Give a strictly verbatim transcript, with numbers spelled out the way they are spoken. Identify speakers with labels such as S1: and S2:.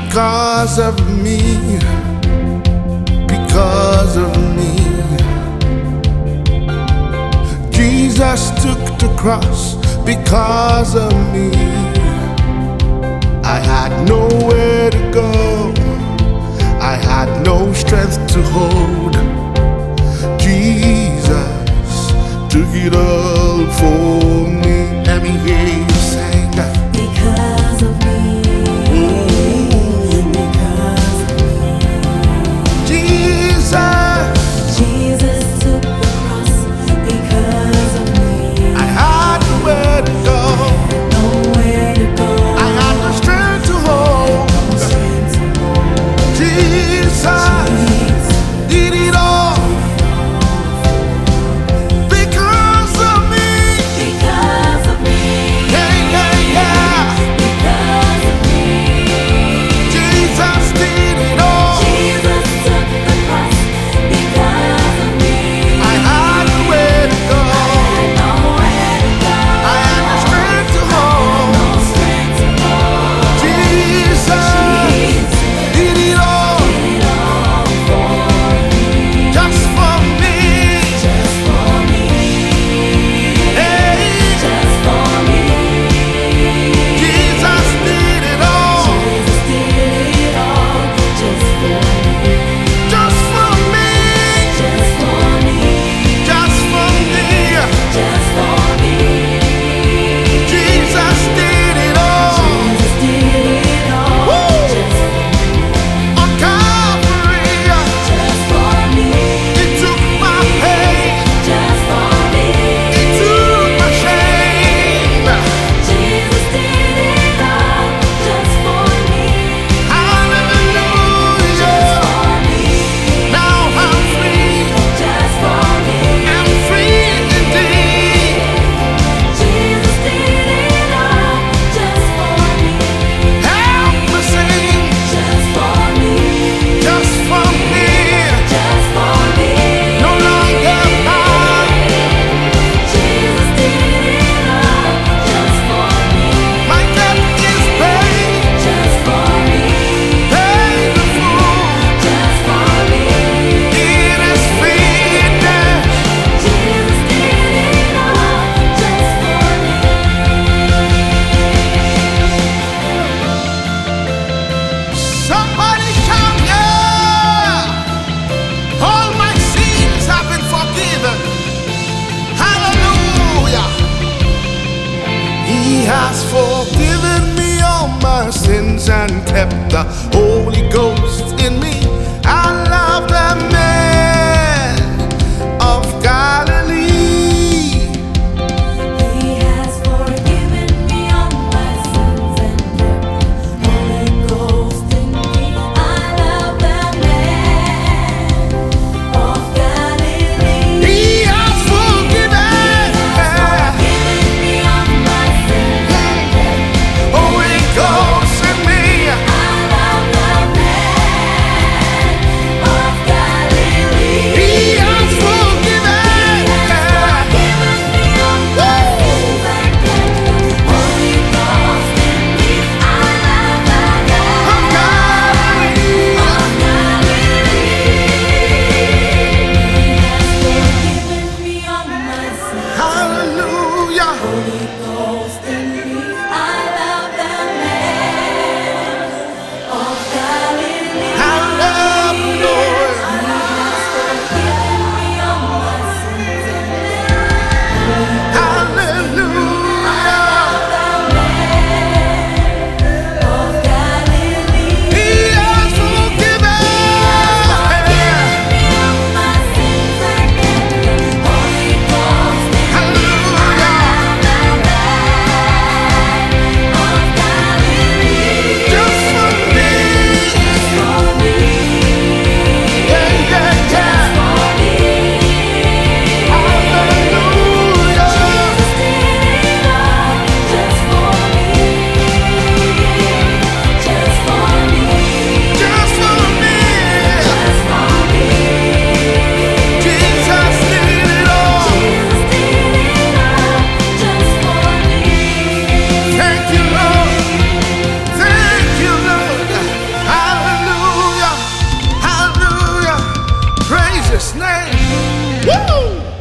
S1: because of me, because of me. Jesus took the cross because of me. I had nowhere to go, I had no strength to hold. Jesus took it all for me. Let me hear you sing that.
S2: Because of me, because of me.
S1: Jesus,
S2: Jesus took the cross because of me.
S1: I had nowhere to go,
S2: Nowhere to go.
S1: I had no strength to hold.
S2: No strength to hold.
S1: Jesus did it all because of me.
S2: Because of me,
S1: Yeah, yeah, yeah.
S2: because of me.
S1: Jesus did it all.
S2: Jesus took the cross because of me.
S1: I had nowhere to go,
S2: Had nowhere to go.
S1: I had no strength to hold.
S2: No strength to hold.
S1: Jesus did it all
S2: Did it all for me,
S1: just for me.
S2: just for me,
S1: Hey,
S2: just for me.
S1: Jesus did it all
S2: Jesus did it all just for me,
S1: just for me,
S2: just for me,
S1: just for me.
S2: just for me.
S1: Jesus did it all
S2: Jesus did it all
S1: Woo!
S2: just for me,
S1: on Calvary.
S2: just for me,
S1: He took my pain,
S2: just for me.
S1: He took my shame.
S2: Jesus did it all just for me,
S1: Hallelujah.
S2: just for me,
S1: Now I'm free,
S2: just for me.
S1: I'm free indeed.
S2: Jesus did it all just for me,
S1: Help me sing,
S2: just for me,
S1: just for me.
S2: just for me.
S1: No longer mine,
S2: Jesus did it all just for me,
S1: my debt is paid,
S2: just for me,
S1: paid in full.
S2: just for me.
S1: It is finished.
S2: Jesus did it all just for me.
S1: Somebody shout, yeah! All my sins have been forgiven. Hallelujah! He has forgiven me all my sins and kept the Holy Ghost in me. I love the man of Galilee.
S2: He has forgiven me all my sins and kept the Holy Ghost in me. I love the man of Galilee.
S1: He has forgiven
S2: Forgiven me all my sins and kept
S1: Holy Ghost in me.
S2: I love the man
S1: name. Woo!